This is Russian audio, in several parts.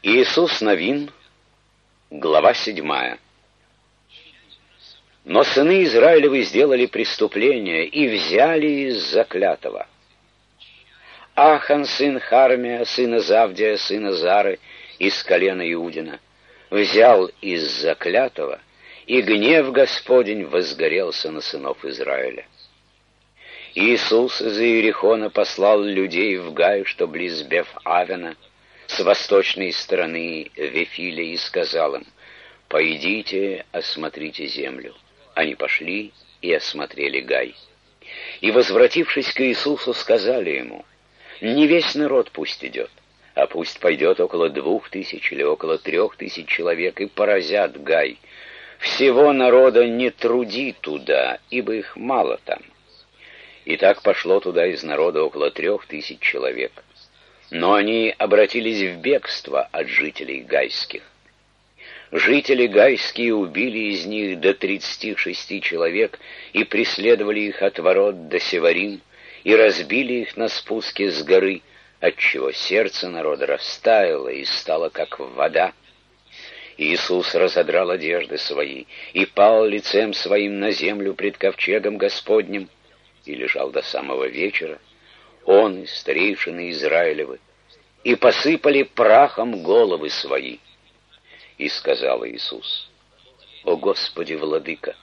Иисус Новин, глава 7. Но сыны Израилевы сделали преступление и взяли из заклятого. Ахан, сын Хармия, сына Завдия, сына Зары, из колена Иудина, взял из заклятого, и гнев Господень возгорелся на сынов Израиля. Иисус из Иерихона послал людей в Гай, что близ Беф-Авена, с восточной стороны Вифиля, и сказал им: «Пойдите, осмотрите землю». Они пошли и осмотрели Гай. И, возвратившись к Иисусу, сказали ему: «Не весь народ пусть идет, а пусть пойдет около 2000 или около 3000 человек, и поразят Гай. Всего народа не труди туда, ибо их мало там». И так пошло туда из народа около 3000 человек. Но они обратились в бегство от жителей гайских. Жители гайские убили из них до 36 человек и преследовали их от ворот до Севарим, и разбили их на спуске с горы, отчего сердце народа растаяло и стало как вода. Иисус разодрал одежды свои и пал лицем своим на землю пред ковчегом Господним и лежал до самого вечера, он и старейшины Израилевы, и посыпали прахом головы свои. И сказал Иисус: «О Господи, Владыка,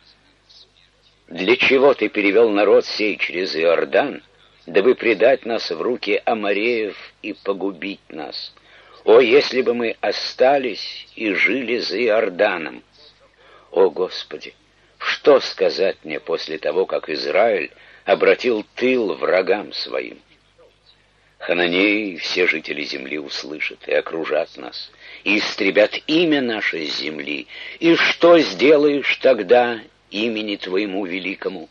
для чего Ты перевел народ сей через Иордан, дабы предать нас в руки амореев и погубить нас? О, если бы мы остались и жили за Иорданом! О Господи, что сказать мне после того, как Израиль обратил тыл врагам своим? Хананеи и все жители земли услышат и окружат нас, и истребят имя наше с земли. И что сделаешь тогда имени Твоему великому?»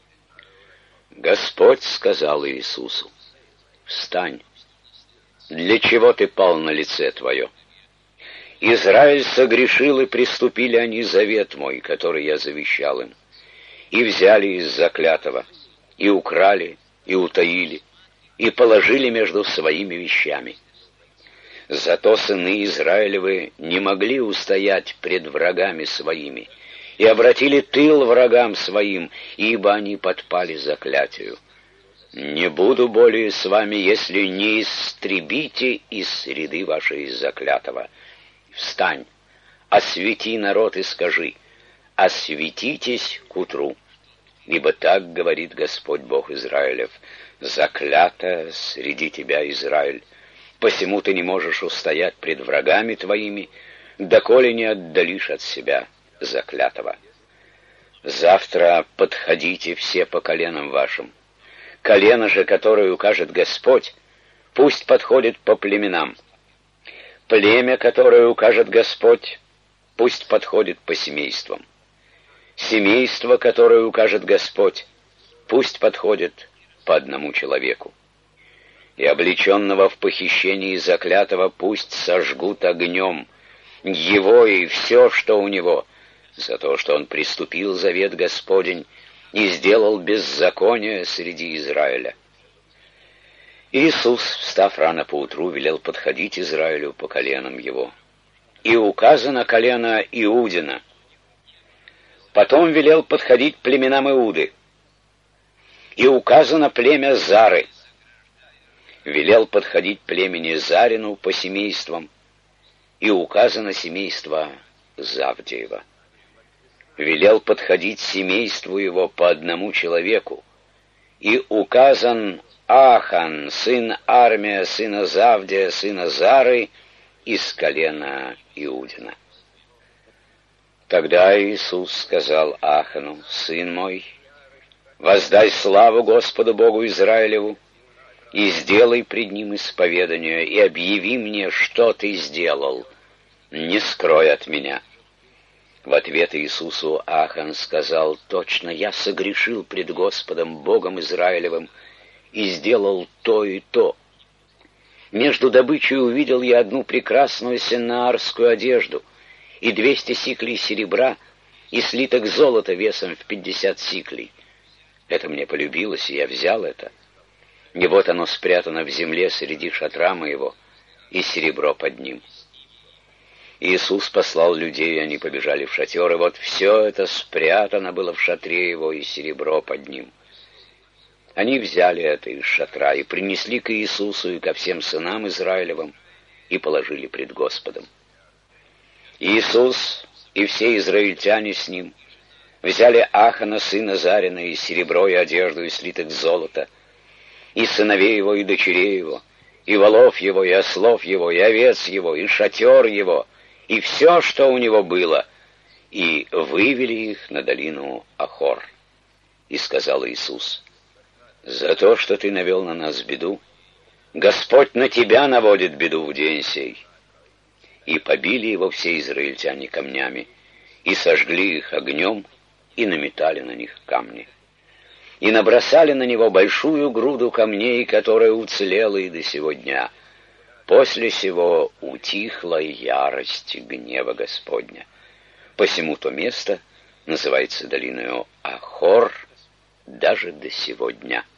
Господь сказал Иисусу: «Встань. Для чего ты пал на лице твое? Израиль согрешил, и приступили они завет мой, который я завещал им, и взяли из заклятого, и украли, и утаили, и положили между своими вещами. Зато сыны Израилевы не могли устоять пред врагами своими, и обратили тыл врагам своим, ибо они подпали заклятию. Не буду более с вами, если не истребите из среды вашей заклятого. Встань, освети народ и скажи: осветитесь к утру. Ибо так говорит Господь Бог Израилев: заклято среди тебя Израиль, посему ты не можешь устоять пред врагами твоими, доколе не отдалишь от себя заклятого. Завтра подходите все по коленам вашим. Колено же, которое укажет Господь, пусть подходит по племенам. Племя, которое укажет Господь, пусть подходит по семействам. Семейство, которое укажет Господь, пусть подходит по одному человеку. И облеченного в похищении заклятого пусть сожгут огнем, его и все, что у него, за то, что он приступил завет Господень и сделал беззаконие среди Израиля». Иисус, встав рано поутру, велел подходить Израилю по коленам его. И указано колено Иудина. Потом велел подходить племенам Иуды. И указано племя Зары. Велел подходить племени Зарину по семействам. И указано семейство Завдиева. Велел подходить семейству его по одному человеку. И указан Ахан, сын Армия, сына Завдия, сына Зары, из колена Иудина. Тогда Иисус сказал Ахану: «Сын мой, воздай славу Господу Богу Израилеву, и сделай пред Ним исповедание, и объяви мне, что ты сделал, не скрой от меня». В ответ Иисусу Ахан сказал: «Точно, я согрешил пред Господом Богом Израилевым и сделал то и то. Между добычей увидел я одну прекрасную сеннаарскую одежду и 200 сиклей серебра и слиток золота весом в 50 сиклей. Это мне полюбилось, и я взял это. И вот оно спрятано в земле среди шатра моего, и серебро под ним. Иисус послал людей, и они побежали в шатер, и вот все это спрятано было в шатре его, и серебро под ним. Они взяли это из шатра и принесли к Иисусу и ко всем сынам Израилевым, и положили пред Господом. Иисус и все израильтяне с ним взяли Ахана, сына Зарина, и серебро, и одежду, и слиток золота, и сыновей его, и дочерей его, и волов его, и ослов его, и овец его, и шатер его, и все, что у него было, и вывели их на долину Ахор. И сказал Иисус: «За то, что ты навел на нас беду, Господь на тебя наводит беду в день сей». И побили его все израильтяне камнями, и сожгли их огнем, и наметали на них камни. И набросали на него большую груду камней, которая уцелела и до сего дня. После сего утихла ярость гнева Господня. Посему то место называется долиною Ахор даже до сего дня.